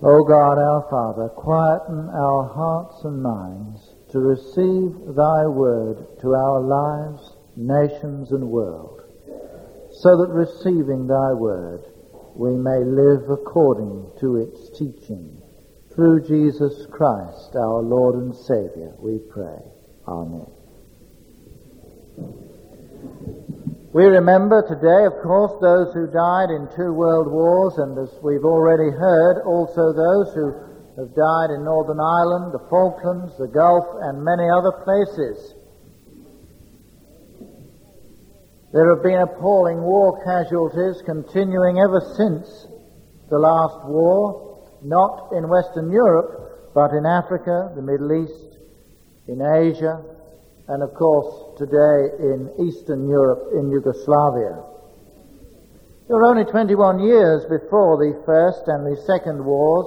O God our Father, quieten our hearts and minds to receive thy word to our lives, nations and world, so that receiving thy word we may live according to its teaching. Through Jesus Christ, our Lord and Saviour, we pray. Amen. We remember today, of course, those who died in 2 world wars, and as we've already heard, also those who have died in Northern Ireland, the Falklands, the Gulf, and many other places. There have been appalling war casualties continuing ever since the last war, not in Western Europe, but in Africa, the Middle East, in Asia, and of course today in Eastern Europe, in Yugoslavia. There were only 21 years before the First and the Second Wars.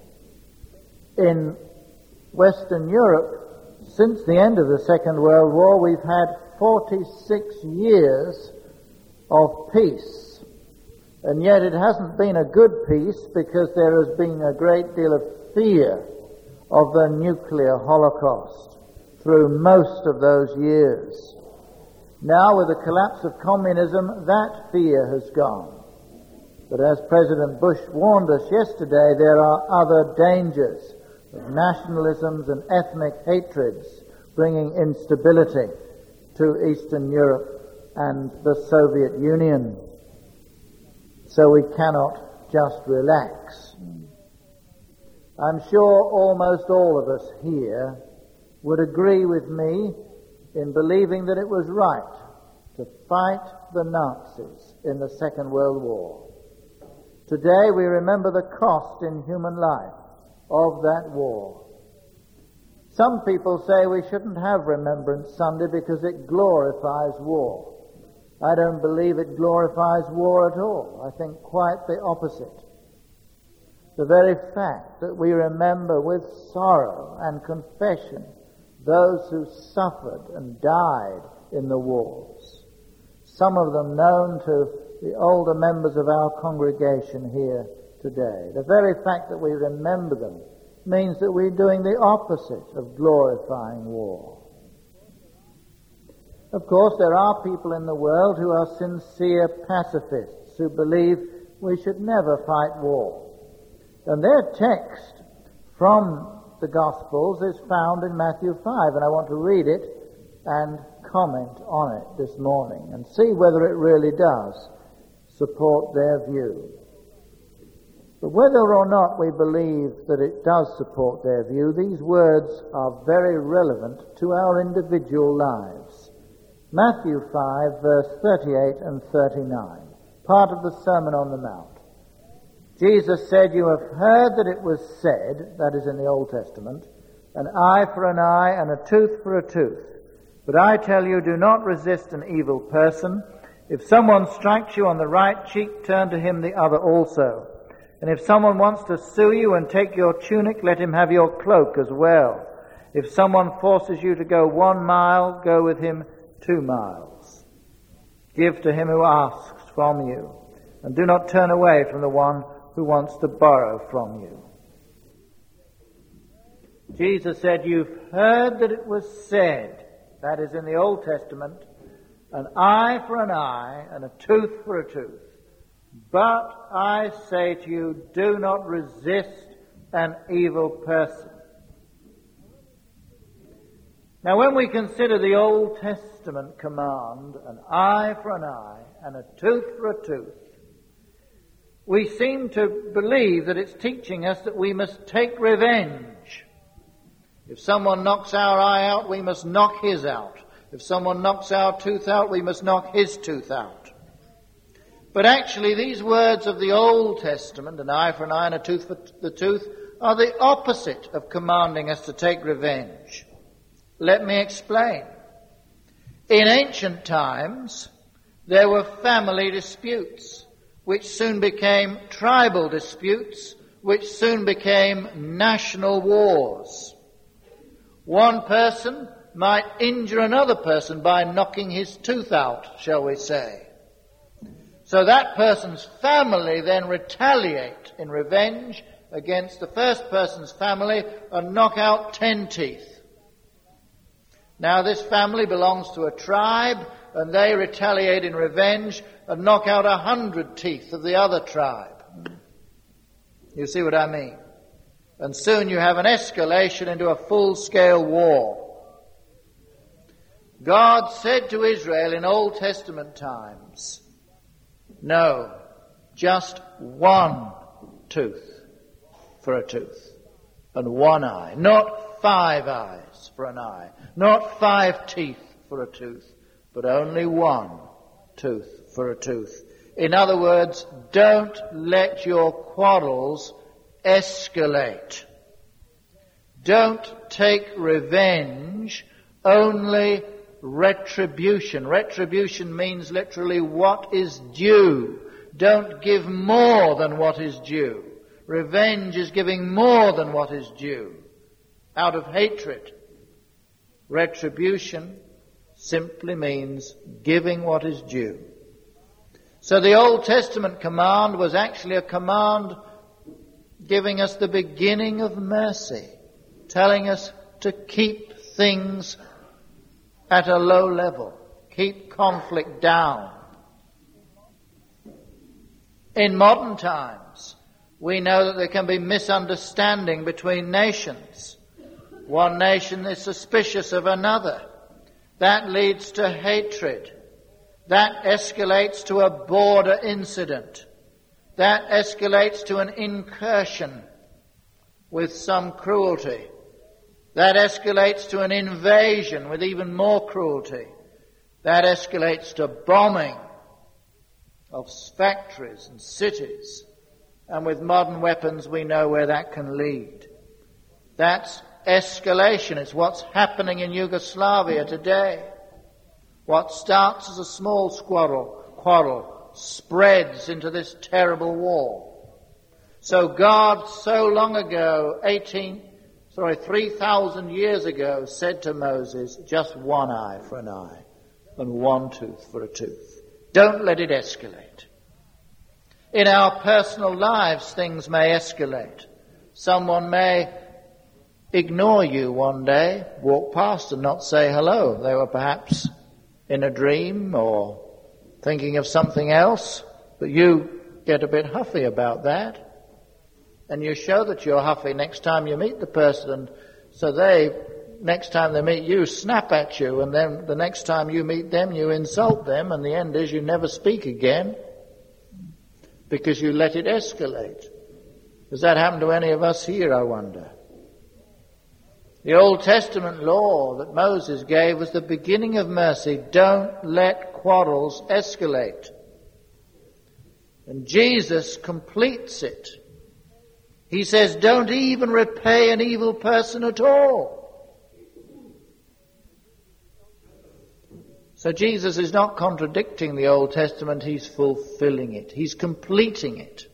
In Western Europe, since the end of the Second World War, we've had 46 years of peace. And yet it hasn't been a good peace, because there has been a great deal of fear of the nuclear holocaust through most of those years. Now, with the collapse of communism, that fear has gone. But as President Bush warned us yesterday, there are other dangers of nationalisms and ethnic hatreds bringing instability to Eastern Europe and the Soviet Union. So we cannot just relax. I'm sure almost all of us here would agree with me in believing that it was right to fight the Nazis in the Second World War. Today we remember the cost in human life of that war. Some people say we shouldn't have Remembrance Sunday because it glorifies war. I don't believe it glorifies war at all. I think quite the opposite. The very fact that we remember with sorrow and confession those who suffered and died in the wars, some of them known to the older members of our congregation here today. The very fact that we remember them means that we're doing the opposite of glorifying war. Of course, there are people in the world who are sincere pacifists, who believe we should never fight war. And their text from the Gospels is found in Matthew 5, and I want to read it and comment on it this morning and see whether it really does support their view. But whether or not we believe that it does support their view, these words are very relevant to our individual lives. Matthew 5, verse 38 and 39, part of the Sermon on the Mount. Jesus said, "You have heard that it was said," that is in the Old Testament, "an eye for an eye and a tooth for a tooth. But I tell you, do not resist an evil person. If someone strikes you on the right cheek, turn to him the other also. And if someone wants to sue you and take your tunic, let him have your cloak as well. If someone forces you to go 1 mile, go with him 2 miles. Give to him who asks from you, and do not turn away from the one who wants to borrow from you." Jesus said, "You've heard that it was said," that is in the Old Testament, "an eye for an eye and a tooth for a tooth. But I say to you, do not resist an evil person." Now, when we consider the Old Testament command, an eye for an eye and a tooth for a tooth, we seem to believe that it's teaching us that we must take revenge. If someone knocks our eye out, we must knock his out. If someone knocks our tooth out, we must knock his tooth out. But actually, these words of the Old Testament, an eye for an eye and a tooth for the tooth, are the opposite of commanding us to take revenge. Let me explain. In ancient times, there were family disputes, which soon became tribal disputes, which soon became national wars. One person might injure another person by knocking his tooth out, shall we say. So that person's family then retaliate in revenge against the first person's family and knock out 10 teeth. Now this family belongs to a tribe, and they retaliate in revenge and knock out 100 teeth of the other tribe. You see what I mean? And soon you have an escalation into a full-scale war. God said to Israel in Old Testament times, no, just one tooth for a tooth and one eye, not 5 eyes for an eye, not 5 teeth for a tooth, but only one tooth for a tooth. In other words, don't let your quarrels escalate. Don't take revenge, only retribution. Retribution means literally what is due. Don't give more than what is due. Revenge is giving more than what is due, out of hatred. Retribution simply means giving what is due. So the Old Testament command was actually a command giving us the beginning of mercy, telling us to keep things at a low level, keep conflict down. In modern times, we know that there can be misunderstanding between nations. One nation is suspicious of another. That leads to hatred. That escalates to a border incident. That escalates to an incursion with some cruelty. That escalates to an invasion with even more cruelty. That escalates to bombing of factories and cities. And with modern weapons, we know where that can lead. That's escalation. It's what's happening in Yugoslavia today. What starts as a small quarrel spreads into this terrible war. So God, so long ago, 3,000 years ago, said to Moses, just one eye for an eye and one tooth for a tooth. Don't let it escalate. In our personal lives, things may escalate. Someone may ignore you one day, walk past and not say hello. They were perhaps in a dream or thinking of something else, but you get a bit huffy about that. And you show that you're huffy next time you meet the person, and so next time they meet you, snap at you, and then the next time you meet them, you insult them, and the end is you never speak again because you let it escalate. Does that happen to any of us here, I wonder? The Old Testament law that Moses gave was the beginning of mercy. Don't let quarrels escalate. And Jesus completes it. He says, don't even repay an evil person at all. So Jesus is not contradicting the Old Testament, he's fulfilling it. He's completing it.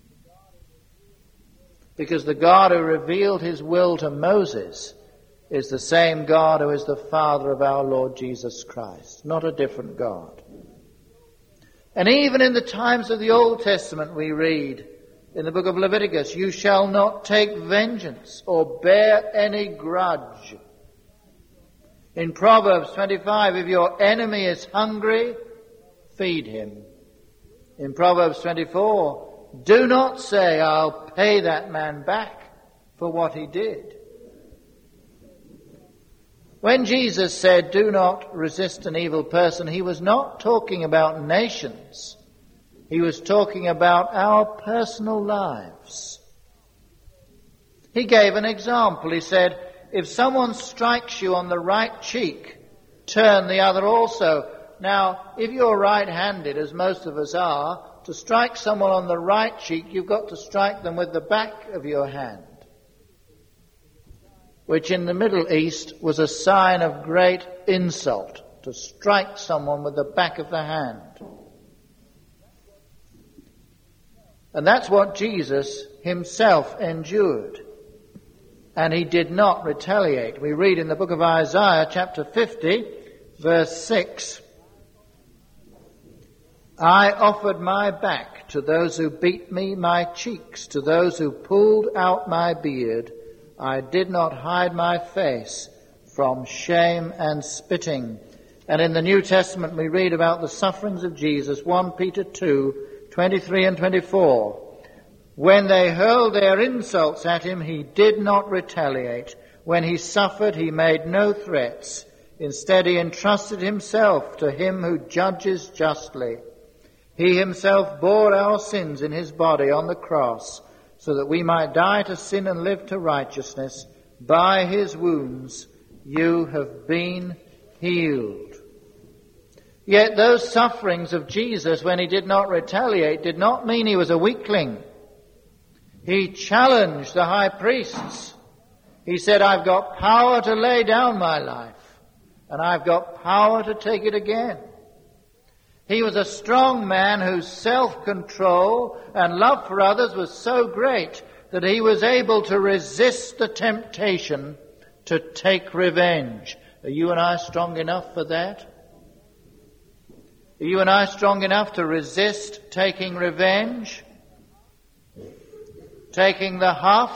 Because the God who revealed his will to Moses is the same God who is the Father of our Lord Jesus Christ, not a different God. And even in the times of the Old Testament we read, in the book of Leviticus, you shall not take vengeance or bear any grudge. In Proverbs 25, if your enemy is hungry, feed him. In Proverbs 24, do not say, I'll pay that man back for what he did. When Jesus said, do not resist an evil person, he was not talking about nations. He was talking about our personal lives. He gave an example. He said, if someone strikes you on the right cheek, turn the other also. Now, if you're right-handed, as most of us are, to strike someone on the right cheek, you've got to strike them with the back of your hand, which in the Middle East was a sign of great insult, to strike someone with the back of the hand. And that's what Jesus himself endured. And he did not retaliate. We read in the book of Isaiah, chapter 50, verse 6, I offered my back to those who beat me, my cheeks to those who pulled out my beard. I did not hide my face from shame and spitting. And in the New Testament we read about the sufferings of Jesus, 1 Peter 2:23 and 24. When they hurled their insults at him, he did not retaliate. When he suffered, he made no threats. Instead, he entrusted himself to him who judges justly. He himself bore our sins in his body on the cross, so that we might die to sin and live to righteousness. By his wounds you have been healed. Yet those sufferings of Jesus, when he did not retaliate, did not mean he was a weakling. He challenged the high priests. He said, I've got power to lay down my life, and I've got power to take it again. He was a strong man whose self-control and love for others was so great that he was able to resist the temptation to take revenge. Are you and I strong enough for that? Are you and I strong enough to resist taking revenge? Taking the huff?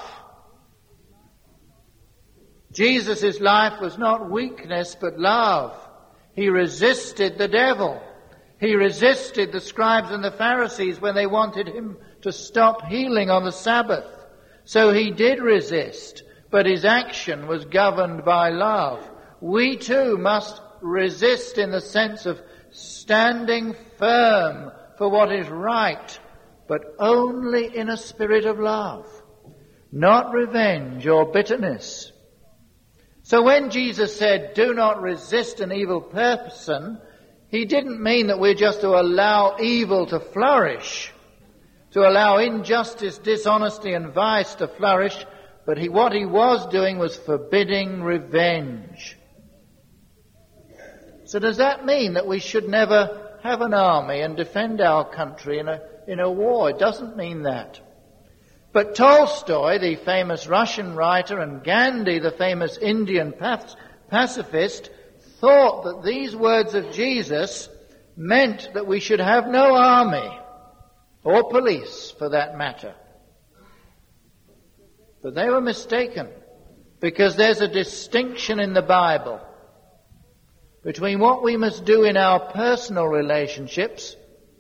Jesus' life was not weakness but love. He resisted the devil. He resisted the scribes and the Pharisees when they wanted him to stop healing on the Sabbath. So he did resist, but his action was governed by love. We too must resist in the sense of standing firm for what is right, but only in a spirit of love, not revenge or bitterness. So when Jesus said, do not resist an evil person, he didn't mean that we're just to allow evil to flourish, to allow injustice, dishonesty and vice to flourish, but what he was doing was forbidding revenge. So does that mean that we should never have an army and defend our country in a war? It doesn't mean that. But Tolstoy, the famous Russian writer, and Gandhi, the famous Indian pacifist, thought that these words of Jesus meant that we should have no army, or police for that matter. But they were mistaken, because there's a distinction in the Bible between what we must do in our personal relationships,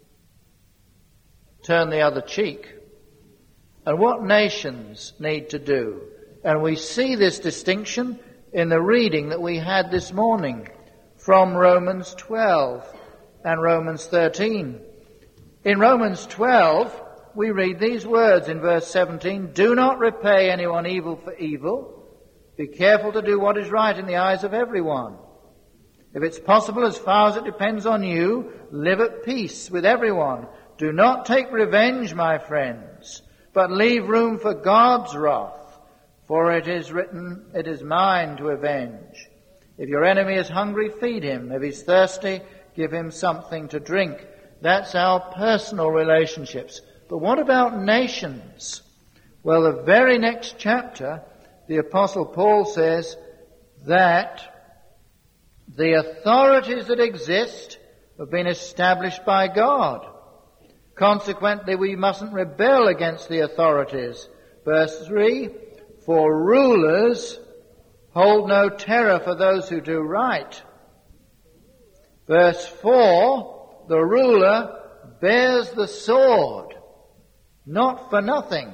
turn the other cheek, and what nations need to do. And we see this distinction in the reading that we had this morning from Romans 12 and Romans 13. In Romans 12, we read these words in verse 17, do not repay anyone evil for evil. Be careful to do what is right in the eyes of everyone. If it's possible, as far as it depends on you, live at peace with everyone. Do not take revenge, my friends, but leave room for God's wrath. For it is written, it is mine to avenge. If your enemy is hungry, feed him. If he's thirsty, give him something to drink. That's our personal relationships. But what about nations? Well, the very next chapter, the Apostle Paul says that the authorities that exist have been established by God. Consequently, we mustn't rebel against the authorities. Verse 3, for rulers hold no terror for those who do right. Verse 4, the ruler bears the sword, not for nothing.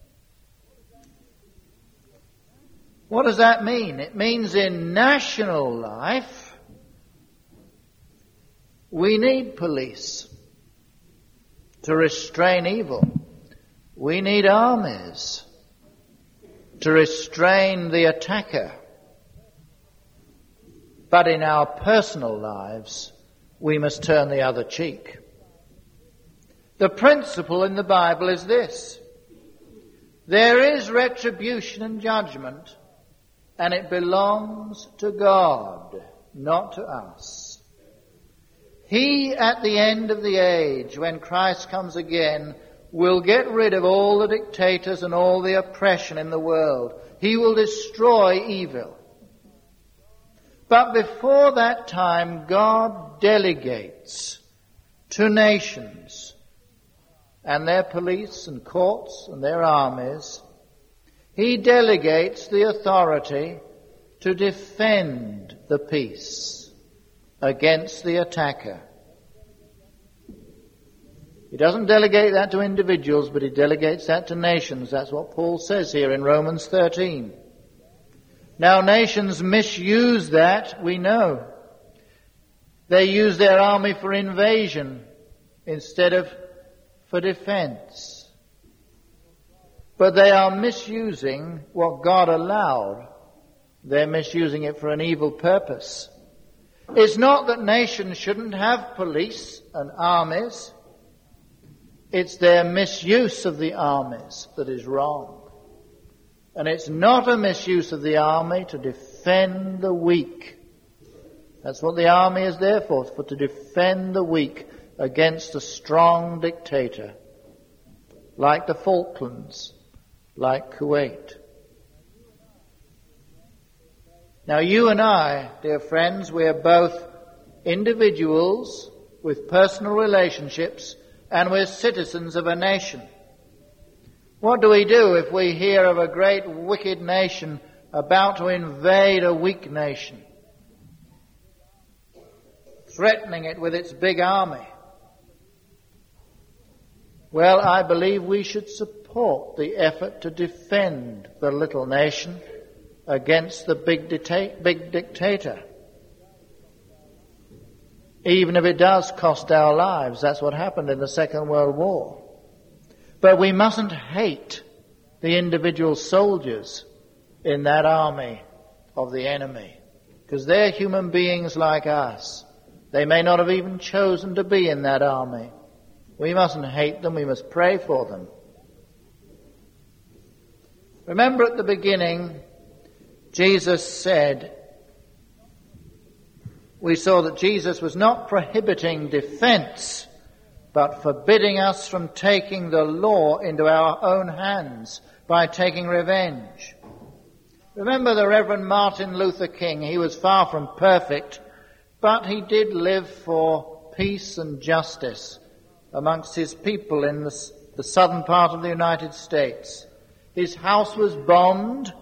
What does that mean? It means in national life, we need police to restrain evil. We need armies to restrain the attacker. But in our personal lives, we must turn the other cheek. The principle in the Bible is this: there is retribution and judgment, and it belongs to God, not to us. He, at the end of the age, when Christ comes again, will get rid of all the dictators and all the oppression in the world. He will destroy evil. But before that time, God delegates to nations and their police and courts and their armies, he delegates the authority to defend the peace against the attacker. He doesn't delegate that to individuals, but he delegates that to nations. That's what Paul says here in Romans 13. Now, nations misuse that, we know. They use their army for invasion instead of for defense. But they are misusing what God allowed. They're misusing it for an evil purpose. It's not that nations shouldn't have police and armies. It's their misuse of the armies that is wrong. And it's not a misuse of the army to defend the weak. That's what the army is there for to defend the weak against a strong dictator, like the Falklands, like Kuwait. Now you and I, dear friends, we are both individuals with personal relationships, and we're citizens of a nation. What do we do if we hear of a great wicked nation about to invade a weak nation, threatening it with its big army? Well, I believe we should support the effort to defend the little nation against the big dictator. Even if it does cost our lives. That's what happened in the Second World War. But we mustn't hate the individual soldiers in that army of the enemy, because they're human beings like us. They may not have even chosen to be in that army. We mustn't hate them. We must pray for them. Remember at the beginning, Jesus said, we saw that Jesus was not prohibiting defense, but forbidding us from taking the law into our own hands by taking revenge. Remember the Reverend Martin Luther King. He was far from perfect, but he did live for peace and justice amongst his people in the southern part of the United States. His house was bombed.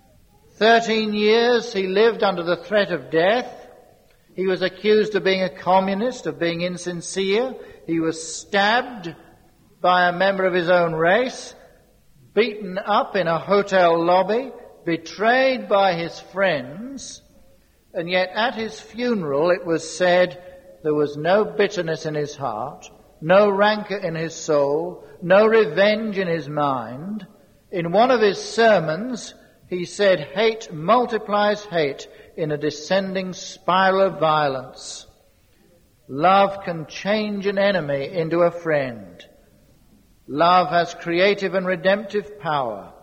13 years he lived under the threat of death. He was accused of being a communist, of being insincere. He was stabbed by a member of his own race, beaten up in a hotel lobby, betrayed by his friends, and yet at his funeral it was said there was no bitterness in his heart, no rancor in his soul, no revenge in his mind. In one of his sermons, he said, hate multiplies hate in a descending spiral of violence. Love can change an enemy into a friend. Love has creative and redemptive power.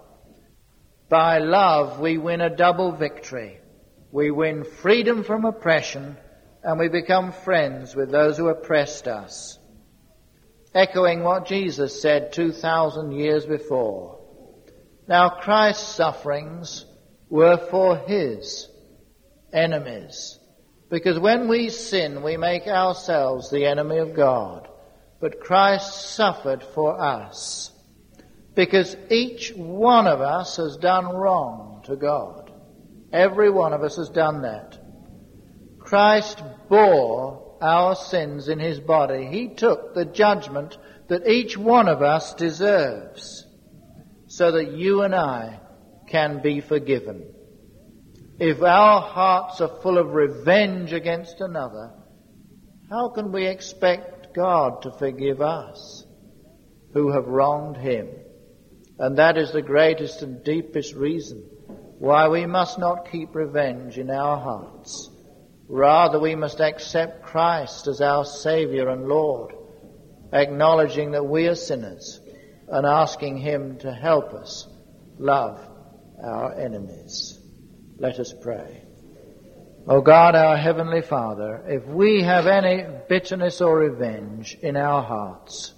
By love, we win a double victory. We win freedom from oppression, and we become friends with those who oppressed us. Echoing what Jesus said 2,000 years before. Now, Christ's sufferings were for his enemies. Because when we sin, we make ourselves the enemy of God. But Christ suffered for us. Because each one of us has done wrong to God. Every one of us has done that. Christ bore our sins in his body. He took the judgment that each one of us deserves, so that you and I can be forgiven. If our hearts are full of revenge against another, how can we expect God to forgive us who have wronged him? And that is the greatest and deepest reason why we must not keep revenge in our hearts. Rather, we must accept Christ as our Saviour and Lord, acknowledging that we are sinners and asking him to help us love our enemies. Let us pray. O God, our Heavenly Father, if we have any bitterness or revenge in our hearts,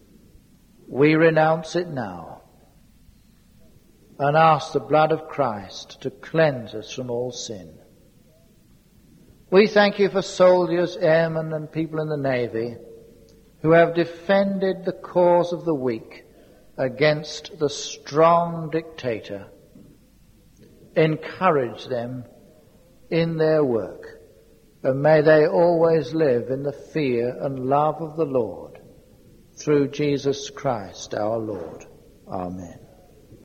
we renounce it now and ask the blood of Christ to cleanse us from all sin. We thank you for soldiers, airmen, and people in the Navy who have defended the cause of the weak against the strong dictator. Encourage them in their work, and may they always live in the fear and love of the Lord, through Jesus Christ our Lord. Amen.